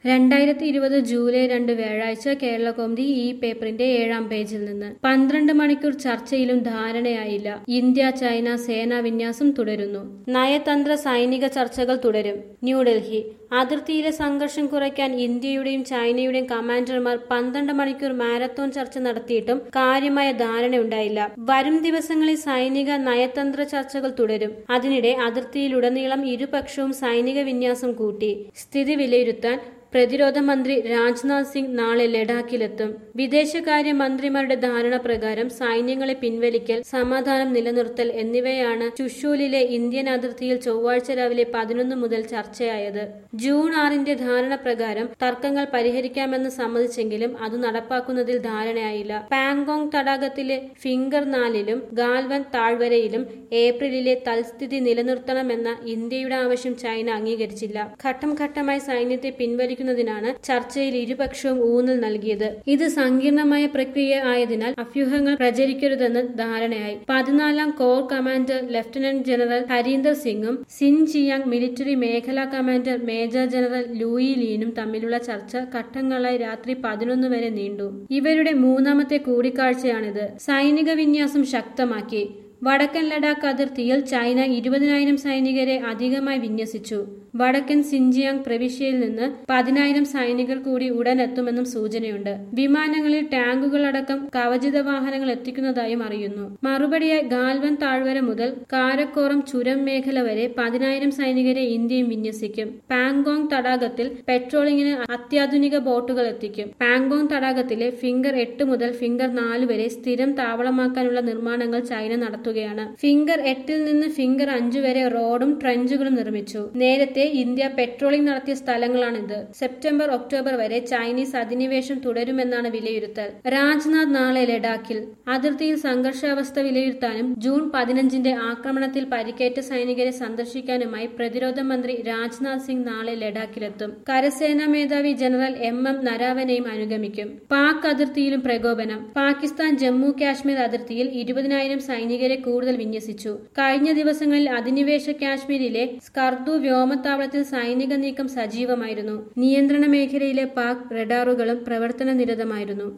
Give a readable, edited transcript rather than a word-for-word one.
2020 July 2 വ്യാഴാഴ്ച കേരളകൗമുദി ഈ പേപ്പറിന്റെ 7-ാം പേജിൽ നിന്ന് 12 മണിക്കൂർ ചർച്ചയിലും ധാരണയായില്ല. ഇന്ത്യ ചൈന സേനാ വിന്യാസം തുടരുന്നു. നയതന്ത്ര സൈനിക ചർച്ചകൾ തുടരും. ന്യൂഡൽഹി അതിർത്തിയിലെ സംഘർഷം കുറയ്ക്കാൻ ഇന്ത്യയുടെയും ചൈനയുടെയും കമാൻഡർമാർ 12 മണിക്കൂർ മാരത്തോൺ ചർച്ച നടത്തിയിട്ടും കാര്യമായ ധാരണയുണ്ടായില്ല. വരും ദിവസങ്ങളിൽ സൈനിക നയതന്ത്ര ചർച്ചകൾ തുടരും. അതിനിടെ അതിർത്തിയിലുടനീളം ഇരുപക്ഷവും സൈനിക വിന്യാസം കൂട്ടി. സ്ഥിതി വിലയിരുത്താൻ പ്രതിരോധ മന്ത്രി രാജ്നാഥ് സിംഗ് നാളെ ലഡാക്കിലെത്തും. വിദേശകാര്യ മന്ത്രിമാരുടെ ധാരണ പ്രകാരം സൈന്യങ്ങളെ പിൻവലിക്കൽ, സമാധാനം നിലനിർത്തൽ എന്നിവയാണ് ചുഷൂലിലെ ഇന്ത്യൻ അതിർത്തിയിൽ ചൊവ്വാഴ്ച രാവിലെ 11 മുതൽ ചർച്ചയായത്. ജൂൺ 6 ധാരണ പ്രകാരം തർക്കങ്ങൾ പരിഹരിക്കാമെന്ന് സമ്മതിച്ചെങ്കിലും അത് നടപ്പാക്കുന്നതിൽ ധാരണയായില്ല. പാങ്കോങ് തടാകത്തിലെ ഫിംഗർ 4-ലും ഗാൽവൻ താഴ്വരയിലും ഏപ്രിലിലെ തൽസ്ഥിതി നിലനിർത്തണമെന്ന ഇന്ത്യയുടെ ആവശ്യം ചൈന അംഗീകരിച്ചില്ല. ഘട്ടം ഘട്ടമായി സൈന്യത്തെ പിൻവലിക്കും ാണ് ചർച്ചയിൽ ഇരുപക്ഷവും ഊന്നൽ നൽകിയത്. ഇത് സങ്കീർണമായ പ്രക്രിയ ആയതിനാൽ അഭ്യൂഹങ്ങൾ പ്രചരിക്കരുതെന്ന് ധാരണയായി. 14-ാം core commander lieutenant general Harinder സിംഗും സിൻജിയാങ് മിലിറ്ററി മേഖലാ കമാൻഡർ മേജർ ജനറൽ ലൂയി ലീനും തമ്മിലുള്ള ചർച്ച ഘട്ടങ്ങളായി രാത്രി 11 വരെ നീണ്ടു. ഇവരുടെ 3ാമത്തെ കൂടിക്കാഴ്ചയാണിത്. സൈനിക വിന്യാസം ശക്തമാക്കി. വടക്കൻ ലഡാക്ക് അതിർത്തിയിൽ ചൈന 20,000 സൈനികരെ അധികമായി വിന്യസിച്ചു. വടക്കൻ സിൻജിയാങ് പ്രവിശ്യയിൽ നിന്ന് 10,000 സൈനികർ കൂടി ഉടൻ എത്തുമെന്നും സൂചനയുണ്ട്. വിമാനങ്ങളിൽ ടാങ്കുകളടക്കം കവചിത വാഹനങ്ങൾ എത്തിക്കുന്നതായും അറിയുന്നു. മറുപടിയായി ഗാൽവൻ താഴ്വര മുതൽ കാരക്കോറം ചുരം മേഖല വരെ 10,000 സൈനികരെ ഇന്ത്യയും വിന്യസിക്കും. പാങ്കോങ് തടാകത്തിൽ പെട്രോളിംഗിന് അത്യാധുനിക ബോട്ടുകൾ എത്തിക്കും. പാങ്കോങ് തടാകത്തിലെ ഫിംഗർ 8 മുതൽ ഫിംഗർ 4 വരെ സ്ഥിരം താവളമാക്കാനുള്ള നിർമ്മാണങ്ങൾ ചൈന നടത്തുകയാണ്. ഫിംഗർ 8-ൽ നിന്ന് ഫിംഗർ 5 വരെ റോഡും ട്രെഞ്ചുകളും നിർമ്മിച്ചു. നേരത്തെ ഇന്ത്യ പെട്രോളിംഗ് നടത്തിയ സ്ഥലങ്ങളാണിത്. സെപ്റ്റംബർ ഒക്ടോബർ വരെ ചൈനീസ് അധിനിവേശം തുടരുമെന്നാണ് വിലയിരുത്തൽ. രാജ്നാഥ് നാളെ ലഡാക്കിൽ. അതിർത്തിയിൽ സംഘർഷാവസ്ഥ വിലയിരുത്താനും ജൂൺ 15 ആക്രമണത്തിൽ പരിക്കേറ്റ സൈനികരെ സന്ദർശിക്കാനുമായി പ്രതിരോധ മന്ത്രി രാജ്നാഥ് സിംഗ് നാളെ ലഡാക്കിലെത്തും. കരസേനാ മേധാവി ജനറൽ എം നരാവനെയും അനുഗമിക്കും. പാക് അതിർത്തിയിലും പ്രകോപനം. പാകിസ്ഥാൻ ജമ്മു കാശ്മീർ അതിർത്തിയിൽ 20,000 സൈനികരെ കൂടുതൽ വിന്യസിച്ചു. കഴിഞ്ഞ ദിവസങ്ങളിൽ അധിനിവേശ കാശ്മീരിലെ സ്കർദു വ്യോമത്താവളത്തിൽ സൈനിക നീക്കം സജീവമായിരുന്നു. നിയന്ത്രണ മേഖലയിലെ പാക് റഡാറുകളും പ്രവർത്തനനിരതമായിരുന്നു.